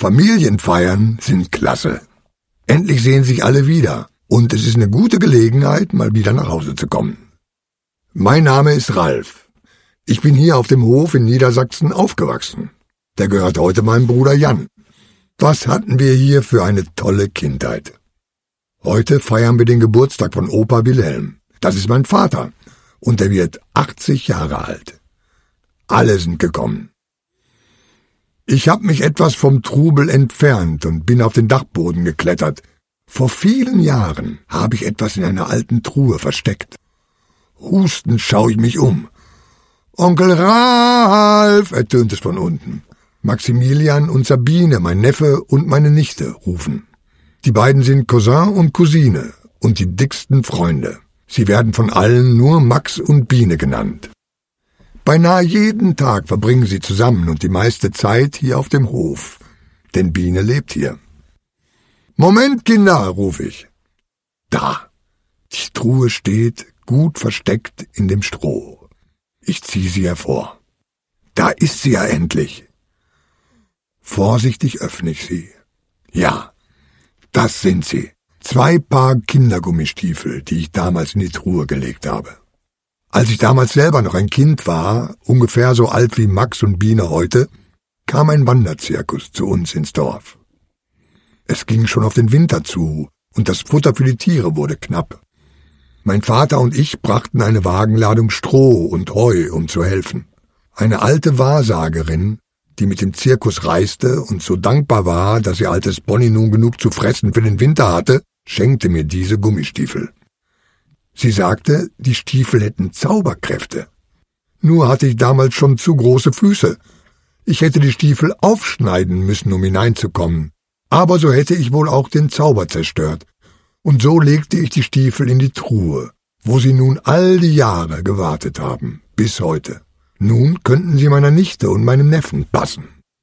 Familienfeiern sind klasse. Endlich sehen sich alle wieder und es ist eine gute Gelegenheit, mal wieder nach Hause zu kommen. Mein Name ist Ralf. Ich bin hier auf dem Hof in Niedersachsen aufgewachsen. Der gehört heute meinem Bruder Jan. Was hatten wir hier für eine tolle Kindheit. Heute feiern wir den Geburtstag von Opa Wilhelm. Das ist mein Vater und er wird 80 Jahre alt. Alle sind gekommen. Ich habe mich etwas vom Trubel entfernt und bin auf den Dachboden geklettert. Vor vielen Jahren habe ich etwas in einer alten Truhe versteckt. Hustend schaue ich mich um. »Onkel Ralf«, ertönt es von unten. Maximilian und Sabine, mein Neffe und meine Nichte, rufen. Die beiden sind Cousin und Cousine und die dicksten Freunde. Sie werden von allen nur Max und Biene genannt. Beinahe jeden Tag verbringen sie zusammen und die meiste Zeit hier auf dem Hof, denn Biene lebt hier. »Moment, Kinder«, rufe ich. Da, die Truhe steht, gut versteckt in dem Stroh. Ich ziehe sie hervor. Da ist sie ja endlich. Vorsichtig öffne ich sie. Ja, das sind sie. 2 Paar Kindergummistiefel, die ich damals in die Truhe gelegt habe. Als ich damals selber noch ein Kind war, ungefähr so alt wie Max und Biene heute, kam ein Wanderzirkus zu uns ins Dorf. Es ging schon auf den Winter zu und das Futter für die Tiere wurde knapp. Mein Vater und ich brachten eine Wagenladung Stroh und Heu, um zu helfen. Eine alte Wahrsagerin, die mit dem Zirkus reiste und so dankbar war, dass ihr altes Pony nun genug zu fressen für den Winter hatte, schenkte mir diese Gummistiefel. Sie sagte, die Stiefel hätten Zauberkräfte. Nur hatte ich damals schon zu große Füße. Ich hätte die Stiefel aufschneiden müssen, um hineinzukommen. Aber so hätte ich wohl auch den Zauber zerstört. Und so legte ich die Stiefel in die Truhe, wo sie nun all die Jahre gewartet haben, bis heute. Nun könnten sie meiner Nichte und meinem Neffen passen.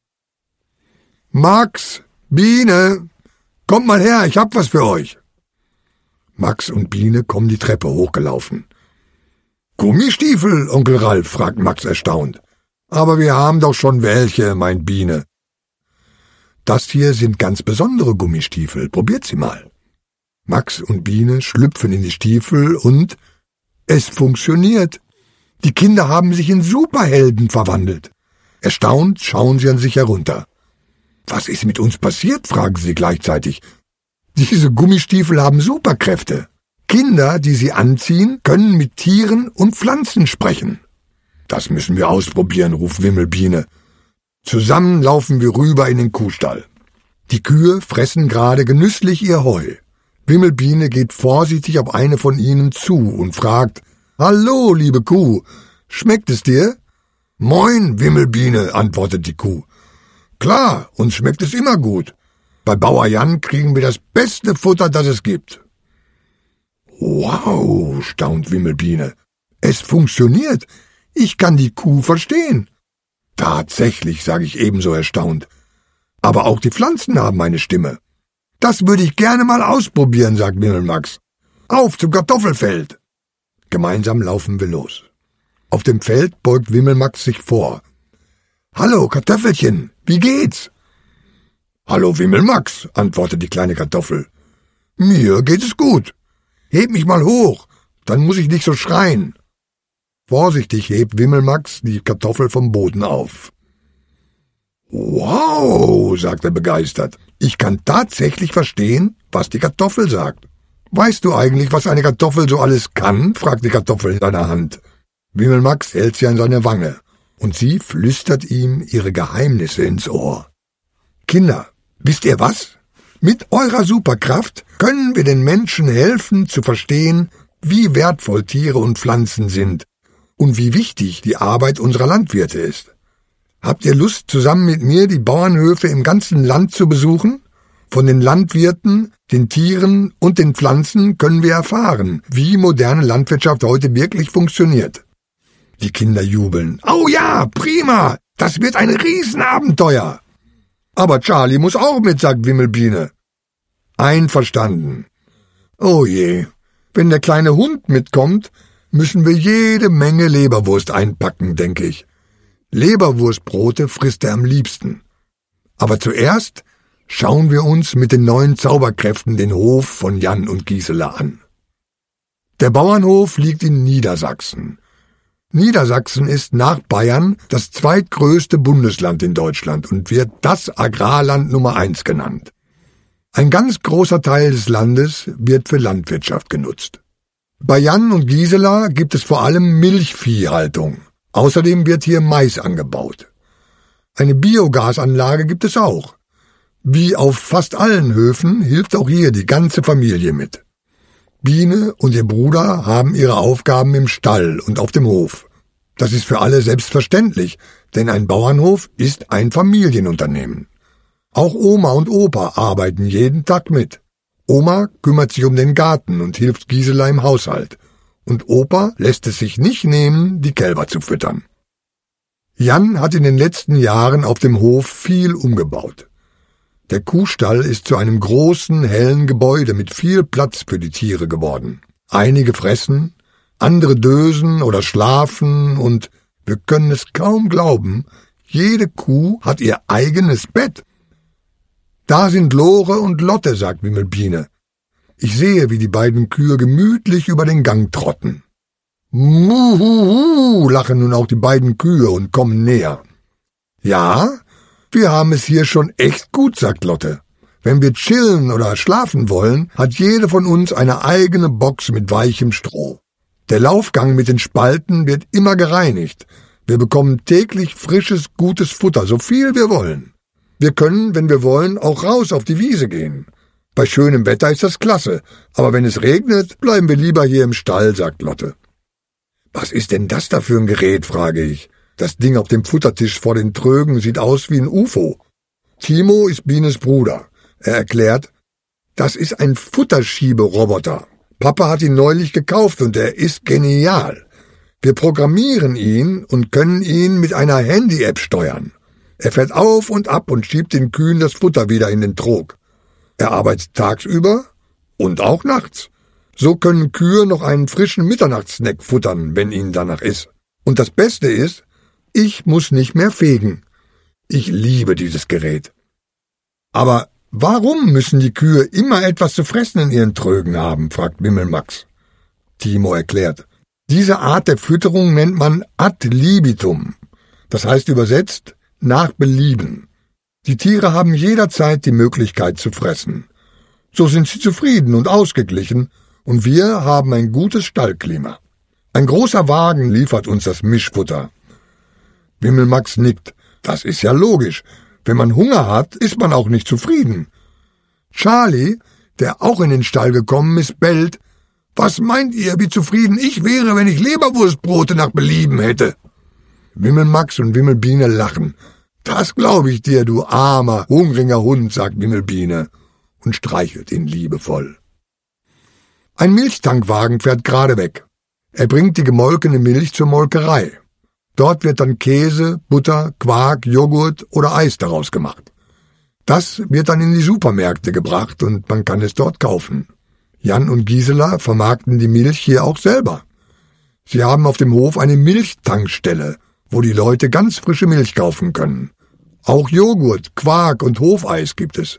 »Max, Biene, kommt mal her, ich hab was für euch.« Max und Biene kommen die Treppe hochgelaufen. »Gummistiefel, Onkel Ralf?« fragt Max erstaunt. »Aber wir haben doch schon welche«, meint Biene. »Das hier sind ganz besondere Gummistiefel, probiert sie mal.« Max und Biene schlüpfen in die Stiefel und es funktioniert. Die Kinder haben sich in Superhelden verwandelt. Erstaunt schauen sie an sich herunter. »Was ist mit uns passiert?« fragen sie gleichzeitig. »Diese Gummistiefel haben Superkräfte. Kinder, die sie anziehen, können mit Tieren und Pflanzen sprechen.« »Das müssen wir ausprobieren«, ruft Wimmelbiene. Zusammen laufen wir rüber in den Kuhstall. Die Kühe fressen gerade genüsslich ihr Heu. Wimmelbiene geht vorsichtig auf eine von ihnen zu und fragt: »Hallo, liebe Kuh, schmeckt es dir?« »Moin, Wimmelbiene«, antwortet die Kuh. »Klar, uns schmeckt es immer gut. Bei Bauer Jan kriegen wir das beste Futter, das es gibt.« »Wow«, staunt Wimmelbiene. »Es funktioniert. Ich kann die Kuh verstehen.« »Tatsächlich«, sage ich ebenso erstaunt. »Aber auch die Pflanzen haben eine Stimme.« »Das würde ich gerne mal ausprobieren«, sagt Wimmelmax. »Auf zum Kartoffelfeld!« Gemeinsam laufen wir los. Auf dem Feld beugt Wimmelmax sich vor. »Hallo, Kartoffelchen, wie geht's?« »Hallo, Wimmelmax«, antwortet die kleine Kartoffel. »Mir geht es gut. Heb mich mal hoch, dann muss ich nicht so schreien.« Vorsichtig hebt Wimmelmax die Kartoffel vom Boden auf. »Wow«, sagt er begeistert. »Ich kann tatsächlich verstehen, was die Kartoffel sagt.« »Weißt du eigentlich, was eine Kartoffel so alles kann?« fragt die Kartoffel in seiner Hand. Wimmelmax hält sie an seine Wange und sie flüstert ihm ihre Geheimnisse ins Ohr. »Kinder, wisst ihr was? Mit eurer Superkraft können wir den Menschen helfen zu verstehen, wie wertvoll Tiere und Pflanzen sind und wie wichtig die Arbeit unserer Landwirte ist. Habt ihr Lust, zusammen mit mir die Bauernhöfe im ganzen Land zu besuchen? Von den Landwirten, den Tieren und den Pflanzen können wir erfahren, wie moderne Landwirtschaft heute wirklich funktioniert.« Die Kinder jubeln. »Oh ja, prima! Das wird ein Riesenabenteuer!« »Aber Charlie muss auch mit«, sagt Wimmelbiene. »Einverstanden. Oh je, wenn der kleine Hund mitkommt, müssen wir jede Menge Leberwurst einpacken, denke ich. Leberwurstbrote frisst er am liebsten. Aber zuerst Schauen wir uns mit den neuen Zauberkräften den Hof von Jan und Gisela an. Der Bauernhof liegt in Niedersachsen. Niedersachsen ist nach Bayern das zweitgrößte Bundesland in Deutschland und wird das Agrarland Nummer 1 genannt. Ein ganz großer Teil des Landes wird für Landwirtschaft genutzt. Bei Jan und Gisela gibt es vor allem Milchviehhaltung. Außerdem wird hier Mais angebaut. Eine Biogasanlage gibt es auch. Wie auf fast allen Höfen hilft auch hier die ganze Familie mit. Biene und ihr Bruder haben ihre Aufgaben im Stall und auf dem Hof. Das ist für alle selbstverständlich, denn ein Bauernhof ist ein Familienunternehmen. Auch Oma und Opa arbeiten jeden Tag mit. Oma kümmert sich um den Garten und hilft Gisela im Haushalt. Und Opa lässt es sich nicht nehmen, die Kälber zu füttern. Jan hat in den letzten Jahren auf dem Hof viel umgebaut. Der Kuhstall ist zu einem großen, hellen Gebäude mit viel Platz für die Tiere geworden. Einige fressen, andere dösen oder schlafen und, wir können es kaum glauben, jede Kuh hat ihr eigenes Bett. Da sind Lore und Lotte, sagt Wimmelbiene. Ich sehe, wie die beiden Kühe gemütlich über den Gang trotten. Muhuhu, lachen nun auch die beiden Kühe und kommen näher. Ja, wir haben es hier schon echt gut, sagt Lotte. Wenn wir chillen oder schlafen wollen, hat jede von uns eine eigene Box mit weichem Stroh. Der Laufgang mit den Spalten wird immer gereinigt. Wir bekommen täglich frisches, gutes Futter, so viel wir wollen. Wir können, wenn wir wollen, auch raus auf die Wiese gehen. Bei schönem Wetter ist das klasse, aber wenn es regnet, bleiben wir lieber hier im Stall, sagt Lotte. Was ist denn das da für ein Gerät, frage ich. Das Ding auf dem Futtertisch vor den Trögen sieht aus wie ein UFO. Timo ist Bienes Bruder. Er erklärt, das ist ein Futterschieberoboter. Papa hat ihn neulich gekauft und er ist genial. Wir programmieren ihn und können ihn mit einer Handy-App steuern. Er fährt auf und ab und schiebt den Kühen das Futter wieder in den Trog. Er arbeitet tagsüber und auch nachts. So können Kühe noch einen frischen Mitternachtssnack futtern, wenn ihnen danach ist. Und das Beste ist, ich muss nicht mehr fegen. Ich liebe dieses Gerät. Aber warum müssen die Kühe immer etwas zu fressen in ihren Trögen haben, fragt Wimmelmax. Timo erklärt, diese Art der Fütterung nennt man ad libitum. Das heißt übersetzt, nach Belieben. Die Tiere haben jederzeit die Möglichkeit zu fressen. So sind sie zufrieden und ausgeglichen und wir haben ein gutes Stallklima. Ein großer Wagen liefert uns das Mischfutter. Wimmelmax nickt. Das ist ja logisch. Wenn man Hunger hat, ist man auch nicht zufrieden. Charlie, der auch in den Stall gekommen ist, bellt. Was meint ihr, wie zufrieden ich wäre, wenn ich Leberwurstbrote nach Belieben hätte? Wimmelmax und Wimmelbiene lachen. Das glaube ich dir, du armer, hungriger Hund, sagt Wimmelbiene und streichelt ihn liebevoll. Ein Milchtankwagen fährt gerade weg. Er bringt die gemolkene Milch zur Molkerei. Dort wird dann Käse, Butter, Quark, Joghurt oder Eis daraus gemacht. Das wird dann in die Supermärkte gebracht und man kann es dort kaufen. Jan und Gisela vermarkten die Milch hier auch selber. Sie haben auf dem Hof eine Milchtankstelle, wo die Leute ganz frische Milch kaufen können. Auch Joghurt, Quark und Hofeis gibt es.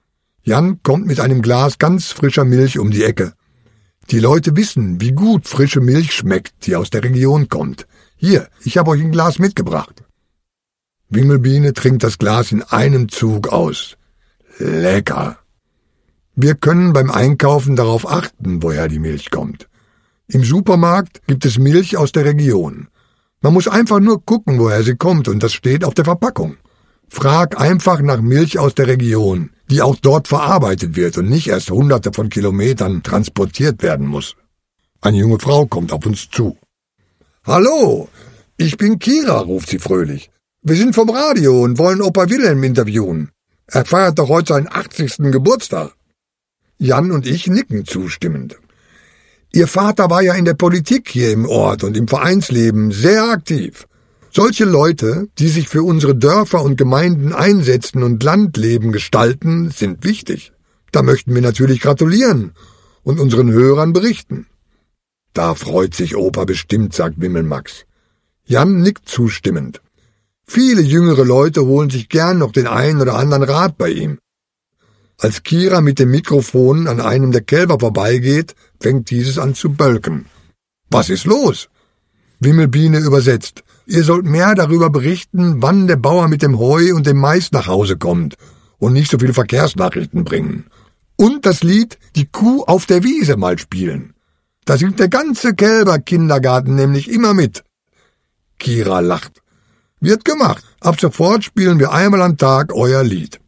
Jan kommt mit einem Glas ganz frischer Milch um die Ecke. Die Leute wissen, wie gut frische Milch schmeckt, die aus der Region kommt. Hier, ich habe euch ein Glas mitgebracht. Wimmelbiene trinkt das Glas in einem Zug aus. Lecker. Wir können beim Einkaufen darauf achten, woher die Milch kommt. Im Supermarkt gibt es Milch aus der Region. Man muss einfach nur gucken, woher sie kommt, und das steht auf der Verpackung. Frag einfach nach Milch aus der Region, die auch dort verarbeitet wird und nicht erst hunderte von Kilometern transportiert werden muss. Eine junge Frau kommt auf uns zu. »Hallo, ich bin Kira«, ruft sie fröhlich. »Wir sind vom Radio und wollen Opa Wilhelm interviewen. Er feiert doch heute seinen 80. Geburtstag.« Jan und ich nicken zustimmend. »Ihr Vater war ja in der Politik hier im Ort und im Vereinsleben sehr aktiv. Solche Leute, die sich für unsere Dörfer und Gemeinden einsetzen und Landleben gestalten, sind wichtig. Da möchten wir natürlich gratulieren und unseren Hörern berichten.« »Da freut sich Opa bestimmt«, sagt Wimmelmax. Jan nickt zustimmend. Viele jüngere Leute holen sich gern noch den einen oder anderen Rat bei ihm. Als Kira mit dem Mikrofon an einem der Kälber vorbeigeht, fängt dieses an zu bölken. »Was ist los?« Wimmelbiene übersetzt. »Ihr sollt mehr darüber berichten, wann der Bauer mit dem Heu und dem Mais nach Hause kommt und nicht so viele Verkehrsnachrichten bringen. Und das Lied »Die Kuh auf der Wiese« mal spielen. Da singt der ganze Kälberkindergarten nämlich immer mit.« Kira lacht. »Wird gemacht. Ab sofort spielen wir einmal am Tag euer Lied.«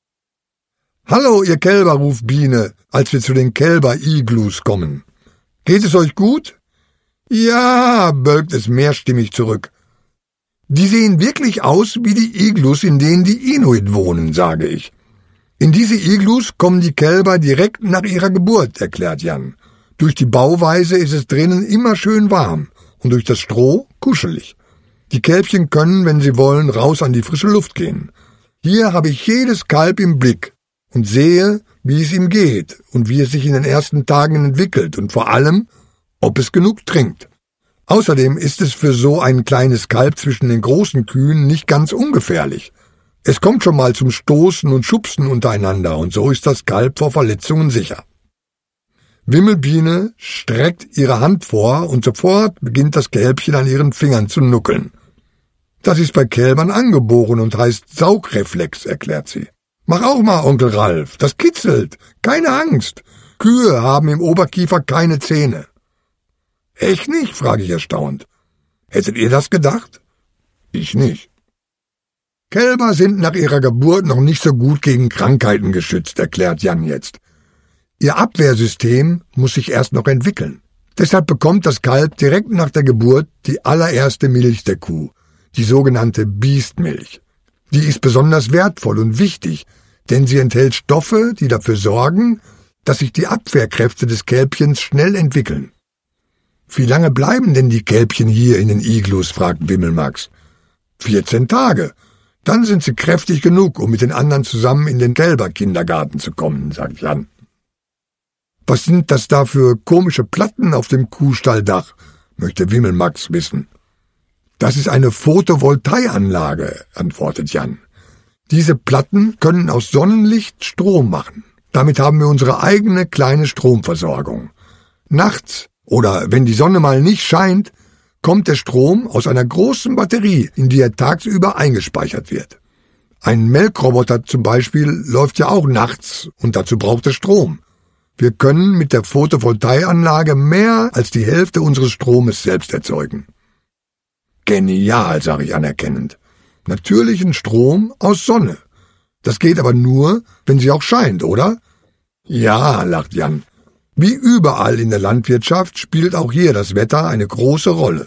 »Hallo, ihr Kälber«, ruft Biene, als wir zu den Kälber-Iglus kommen. »Geht es euch gut?« »Ja«, bölkt es mehrstimmig zurück. »Die sehen wirklich aus wie die Iglus, in denen die Inuit wohnen«, sage ich. »In diese Iglus kommen die Kälber direkt nach ihrer Geburt«, erklärt Jan. »Durch die Bauweise ist es drinnen immer schön warm und durch das Stroh kuschelig. Die Kälbchen können, wenn sie wollen, raus an die frische Luft gehen. Hier habe ich jedes Kalb im Blick und sehe, wie es ihm geht und wie es sich in den ersten Tagen entwickelt und vor allem, ob es genug trinkt. Außerdem ist es für so ein kleines Kalb zwischen den großen Kühen nicht ganz ungefährlich. Es kommt schon mal zum Stoßen und Schubsen untereinander und so ist das Kalb vor Verletzungen sicher.« Wimmelbiene streckt ihre Hand vor und sofort beginnt das Kälbchen an ihren Fingern zu nuckeln. »Das ist bei Kälbern angeboren und heißt Saugreflex«, erklärt sie. »Mach auch mal, Onkel Ralf, das kitzelt, keine Angst. Kühe haben im Oberkiefer keine Zähne.« »Echt nicht?«, frage ich erstaunt. »Hättet ihr das gedacht?« »Ich nicht.« »Kälber sind nach ihrer Geburt noch nicht so gut gegen Krankheiten geschützt«, erklärt Jan jetzt. »Ihr Abwehrsystem muss sich erst noch entwickeln. Deshalb bekommt das Kalb direkt nach der Geburt die allererste Milch der Kuh, die sogenannte Biestmilch. Die ist besonders wertvoll und wichtig, denn sie enthält Stoffe, die dafür sorgen, dass sich die Abwehrkräfte des Kälbchens schnell entwickeln.« »Wie lange bleiben denn die Kälbchen hier in den Iglus?«, fragt Wimmelmax. »14 Tage. Dann sind sie kräftig genug, um mit den anderen zusammen in den Kälberkindergarten zu kommen«, sagt Jan. »Was sind das da für komische Platten auf dem Kuhstalldach?«, möchte Wimmelmax wissen. »Das ist eine Photovoltaikanlage«, antwortet Jan. »Diese Platten können aus Sonnenlicht Strom machen. Damit haben wir unsere eigene kleine Stromversorgung. Nachts oder wenn die Sonne mal nicht scheint, kommt der Strom aus einer großen Batterie, in die er tagsüber eingespeichert wird. Ein Melkroboter zum Beispiel läuft ja auch nachts und dazu braucht er Strom. Wir können mit der Photovoltaikanlage mehr als die Hälfte unseres Stromes selbst erzeugen.« »Genial«, sage ich anerkennend. »Natürlichen Strom aus Sonne. Das geht aber nur, wenn sie auch scheint, oder?« »Ja«, lacht Jan. »Wie überall in der Landwirtschaft spielt auch hier das Wetter eine große Rolle.«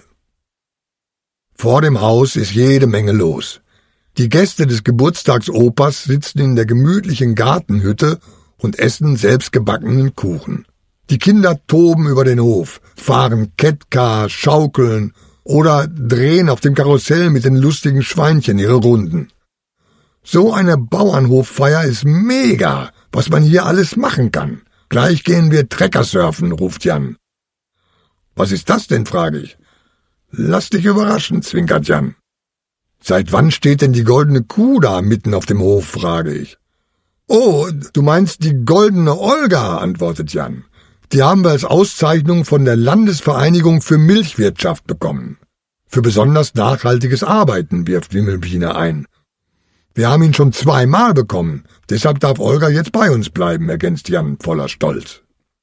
Vor dem Haus ist jede Menge los. Die Gäste des Geburtstagsopas sitzen in der gemütlichen Gartenhütte und essen selbstgebackenen Kuchen. Die Kinder toben über den Hof, fahren Kettcar, schaukeln oder drehen auf dem Karussell mit den lustigen Schweinchen ihre Runden. So eine Bauernhoffeier ist mega, was man hier alles machen kann. »Gleich gehen wir Treckersurfen«, ruft Jan. »Was ist das denn?«, frage ich. »Lass dich überraschen«, zwinkert Jan. »Seit wann steht denn die goldene Kuh da mitten auf dem Hof?«, frage ich. »Oh, du meinst die goldene Olga«, antwortet Jan. »Die haben wir als Auszeichnung von der Landesvereinigung für Milchwirtschaft bekommen. Für besonders nachhaltiges Arbeiten«, wirft Wimmelbiene ein. »Wir haben ihn schon 2-mal bekommen, deshalb darf Olga jetzt bei uns bleiben«, ergänzt Jan voller Stolz.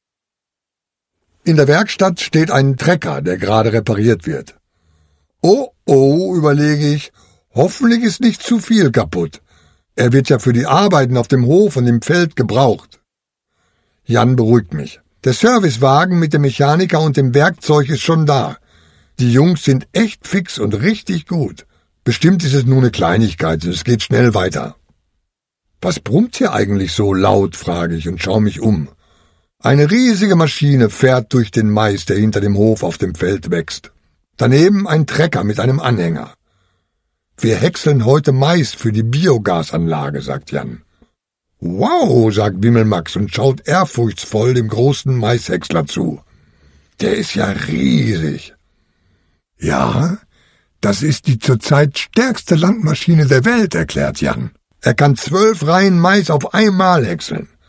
In der Werkstatt steht ein Trecker, der gerade repariert wird. Oh, überlege ich, hoffentlich ist nicht zu viel kaputt. Er wird ja für die Arbeiten auf dem Hof und im Feld gebraucht. Jan beruhigt mich. Der Servicewagen mit dem Mechaniker und dem Werkzeug ist schon da. Die Jungs sind echt fix und richtig gut. Bestimmt ist es nur eine Kleinigkeit, es geht schnell weiter. Was brummt hier eigentlich so laut, frage ich und schaue mich um. Eine riesige Maschine fährt durch den Mais, der hinter dem Hof auf dem Feld wächst. Daneben ein Trecker mit einem Anhänger. Wir häckseln heute Mais für die Biogasanlage, sagt Jan. Wow, sagt Wimmelmax und schaut ehrfurchtsvoll dem großen Maishäcksler zu. Der ist ja riesig. Ja, das ist die zurzeit stärkste Landmaschine der Welt, erklärt Jan. Er kann 12 Reihen Mais auf einmal häckseln.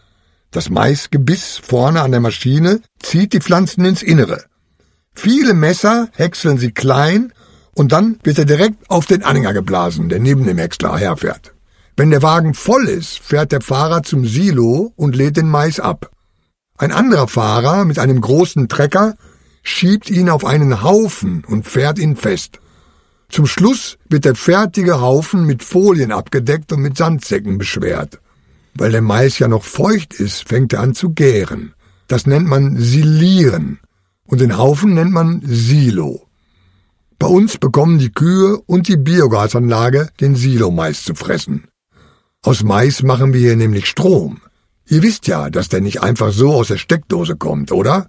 Das Maisgebiss vorne an der Maschine zieht die Pflanzen ins Innere. Viele Messer häckseln sie klein und dann wird er direkt auf den Anhänger geblasen, der neben dem Häcksler herfährt. Wenn der Wagen voll ist, fährt der Fahrer zum Silo und lädt den Mais ab. Ein anderer Fahrer mit einem großen Trecker schiebt ihn auf einen Haufen und fährt ihn fest. Zum Schluss wird der fertige Haufen mit Folien abgedeckt und mit Sandsäcken beschwert. Weil der Mais ja noch feucht ist, fängt er an zu gären. Das nennt man Silieren und den Haufen nennt man Silo. Bei uns bekommen die Kühe und die Biogasanlage den Silomais zu fressen. Aus Mais machen wir hier nämlich Strom. Ihr wisst ja, dass der nicht einfach so aus der Steckdose kommt, oder?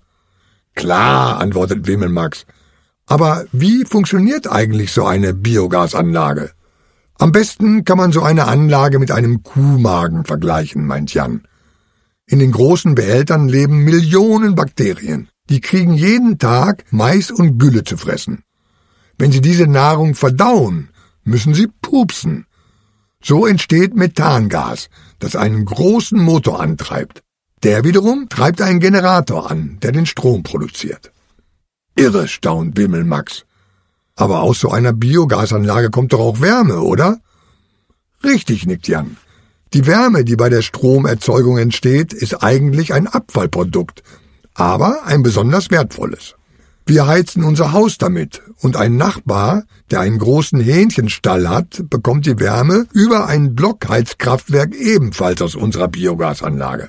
Klar, antwortet Wimmelmax. Aber wie funktioniert eigentlich so eine Biogasanlage? Am besten kann man so eine Anlage mit einem Kuhmagen vergleichen, meint Jan. In den großen Behältern leben Millionen Bakterien. Die kriegen jeden Tag Mais und Gülle zu fressen. Wenn sie diese Nahrung verdauen, müssen sie pupsen. So entsteht Methangas, das einen großen Motor antreibt. Der wiederum treibt einen Generator an, der den Strom produziert. Irre, staunt Wimmelmax. Aber aus so einer Biogasanlage kommt doch auch Wärme, oder? Richtig, nickt Jan. Die Wärme, die bei der Stromerzeugung entsteht, ist eigentlich ein Abfallprodukt, aber ein besonders wertvolles. Wir heizen unser Haus damit und ein Nachbar, der einen großen Hähnchenstall hat, bekommt die Wärme über ein Blockheizkraftwerk ebenfalls aus unserer Biogasanlage.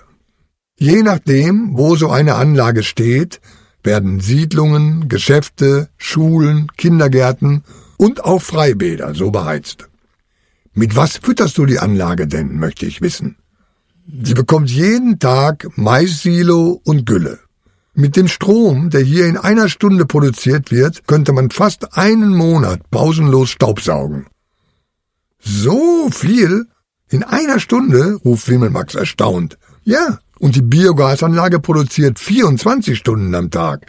Je nachdem, wo so eine Anlage steht, werden Siedlungen, Geschäfte, Schulen, Kindergärten und auch Freibäder so beheizt. Mit was fütterst du die Anlage denn, möchte ich wissen. Sie bekommt jeden Tag Mais-Silo und Gülle. Mit dem Strom, der hier in einer Stunde produziert wird, könnte man fast einen Monat pausenlos staubsaugen. So viel? In einer Stunde? Ruft Wimmelmax erstaunt. Ja, und die Biogasanlage produziert 24 Stunden am Tag,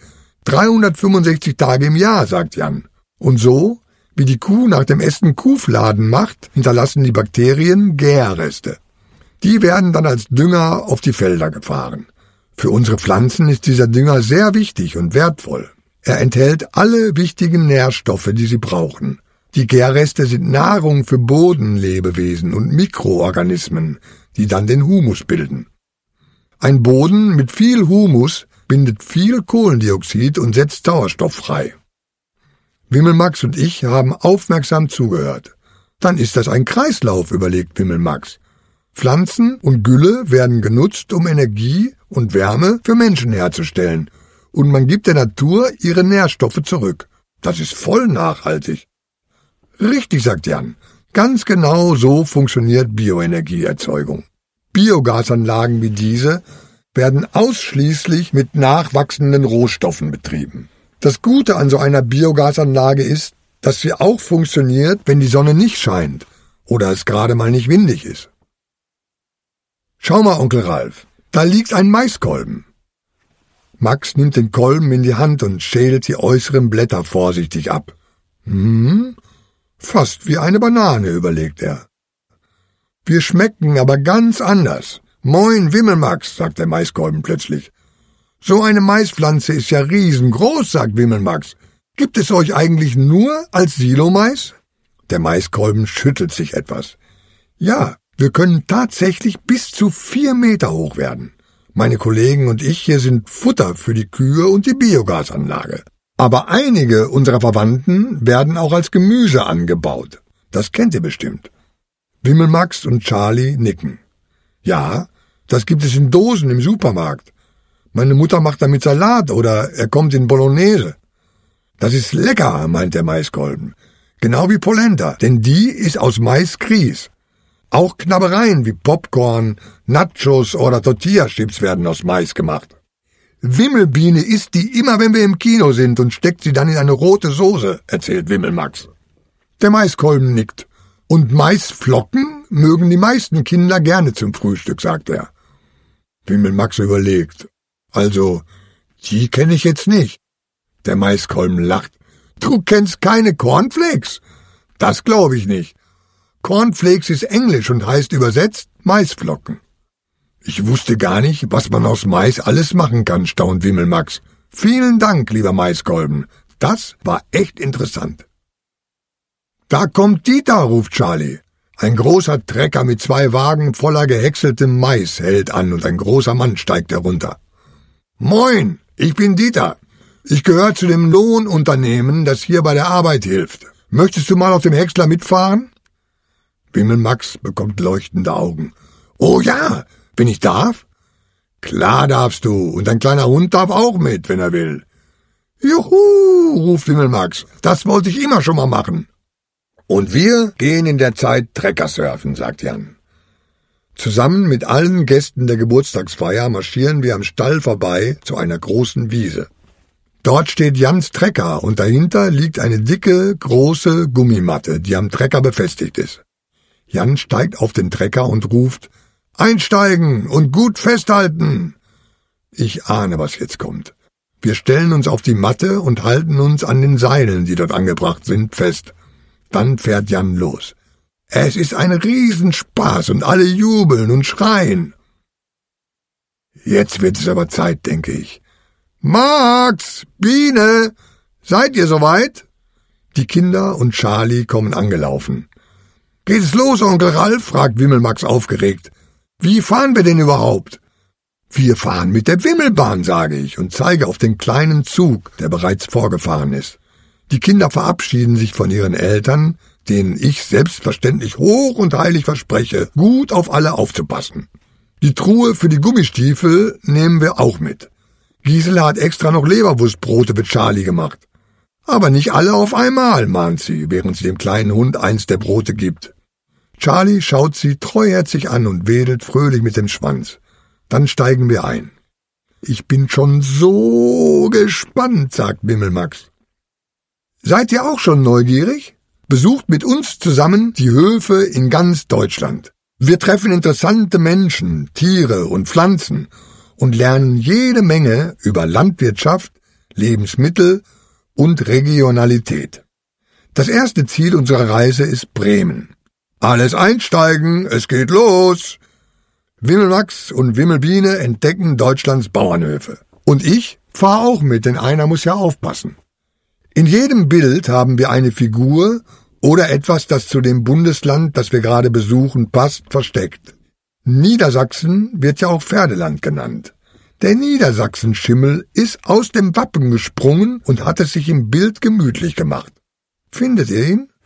365 Tage im Jahr, sagt Jan. Und so, wie die Kuh nach dem Essen Kuhfladen macht, hinterlassen die Bakterien Gärreste. Die werden dann als Dünger auf die Felder gefahren. Für unsere Pflanzen ist dieser Dünger sehr wichtig und wertvoll. Er enthält alle wichtigen Nährstoffe, die sie brauchen. Die Gärreste sind Nahrung für Bodenlebewesen und Mikroorganismen, die dann den Humus bilden. Ein Boden mit viel Humus bindet viel Kohlendioxid und setzt Sauerstoff frei. Wimmelmax und ich haben aufmerksam zugehört. Dann ist das ein Kreislauf, überlegt Wimmelmax. Pflanzen und Gülle werden genutzt, um Energie und Wärme für Menschen herzustellen, und man gibt der Natur ihre Nährstoffe zurück. Das ist voll nachhaltig. Richtig, sagt Jan. Ganz genau so funktioniert Bioenergieerzeugung. Biogasanlagen wie diese werden ausschließlich mit nachwachsenden Rohstoffen betrieben. Das Gute an so einer Biogasanlage ist, dass sie auch funktioniert, wenn die Sonne nicht scheint oder es gerade mal nicht windig ist. Schau mal, Onkel Ralf, da liegt ein Maiskolben. Max nimmt den Kolben in die Hand und schält die äußeren Blätter vorsichtig ab. Fast wie eine Banane, überlegt er. Wir schmecken aber ganz anders. Moin, Wimmelmax, sagt der Maiskolben plötzlich. So eine Maispflanze ist ja riesengroß, sagt Wimmelmax. Gibt es euch eigentlich nur als Silomais? Der Maiskolben schüttelt sich etwas. Ja, wir können tatsächlich bis zu 4 Meter hoch werden. Meine Kollegen und ich hier sind Futter für die Kühe und die Biogasanlage. Aber einige unserer Verwandten werden auch als Gemüse angebaut. Das kennt ihr bestimmt. Wimmelmax und Charlie nicken. Ja, das gibt es in Dosen im Supermarkt. Meine Mutter macht damit Salat oder er kommt in Bolognese. Das ist lecker, meint der Maiskolben. Genau wie Polenta, denn die ist aus Mais-Grieß. Auch Knabbereien wie Popcorn, Nachos oder Tortilla-Chips werden aus Mais gemacht. Wimmelbiene isst die immer, wenn wir im Kino sind, und steckt sie dann in eine rote Soße, erzählt Wimmelmax. Der Maiskolben nickt. Und Maisflocken mögen die meisten Kinder gerne zum Frühstück, sagt er. Wimmelmax überlegt. Also, die kenne ich jetzt nicht. Der Maiskolben lacht. Du kennst keine Cornflakes? Das glaube ich nicht. Cornflakes ist Englisch und heißt übersetzt Maisflocken. Ich wusste gar nicht, was man aus Mais alles machen kann, staunt Wimmelmax. Vielen Dank, lieber Maiskolben. Das war echt interessant. Da kommt Dieter, ruft Charlie. Ein großer Trecker mit 2 Wagen voller gehäckseltem Mais hält an und ein großer Mann steigt herunter. Moin, ich bin Dieter. Ich gehöre zu dem Lohnunternehmen, das hier bei der Arbeit hilft. Möchtest du mal auf dem Häcksler mitfahren? Wimmelmax bekommt leuchtende Augen. Oh ja, wenn ich darf? Klar darfst du, und dein kleiner Hund darf auch mit, wenn er will. Juhu, ruft Wimmelmax, das wollte ich immer schon mal machen. Und wir gehen in der Zeit Trecker surfen, sagt Jan. Zusammen mit allen Gästen der Geburtstagsfeier marschieren wir am Stall vorbei zu einer großen Wiese. Dort steht Jans Trecker und dahinter liegt eine dicke, große Gummimatte, die am Trecker befestigt ist. Jan steigt auf den Trecker und ruft, »Einsteigen und gut festhalten!« Ich ahne, was jetzt kommt. Wir stellen uns auf die Matte und halten uns an den Seilen, die dort angebracht sind, fest. Dann fährt Jan los. Es ist ein Riesenspaß und alle jubeln und schreien. Jetzt wird es aber Zeit, denke ich. Max, Biene, seid ihr soweit? Die Kinder und Charlie kommen angelaufen. Geht es los, Onkel Ralf? Fragt Wimmelmax aufgeregt. Wie fahren wir denn überhaupt? Wir fahren mit der Wimmelbahn, sage ich und zeige auf den kleinen Zug, der bereits vorgefahren ist. Die Kinder verabschieden sich von ihren Eltern, denen ich selbstverständlich hoch und heilig verspreche, gut auf alle aufzupassen. Die Truhe für die Gummistiefel nehmen wir auch mit. Gisela hat extra noch Leberwurstbrote für Charlie gemacht. Aber nicht alle auf einmal, mahnt sie, während sie dem kleinen Hund eins der Brote gibt. Charlie schaut sie treuherzig an und wedelt fröhlich mit dem Schwanz. Dann steigen wir ein. Ich bin schon so gespannt, sagt Wimmelmax. Seid ihr auch schon neugierig? Besucht mit uns zusammen die Höfe in ganz Deutschland. Wir treffen interessante Menschen, Tiere und Pflanzen und lernen jede Menge über Landwirtschaft, Lebensmittel und Regionalität. Das erste Ziel unserer Reise ist Bremen. Alles einsteigen, es geht los! Wimmelmax und Wimmelbiene entdecken Deutschlands Bauernhöfe. Und ich fahre auch mit, denn einer muss ja aufpassen. In jedem Bild haben wir eine Figur oder etwas, das zu dem Bundesland, das wir gerade besuchen, passt, versteckt. Niedersachsen wird ja auch Pferdeland genannt. Der Niedersachsen-Schimmel ist aus dem Wappen gesprungen und hat es sich im Bild gemütlich gemacht. Findet ihr ihn?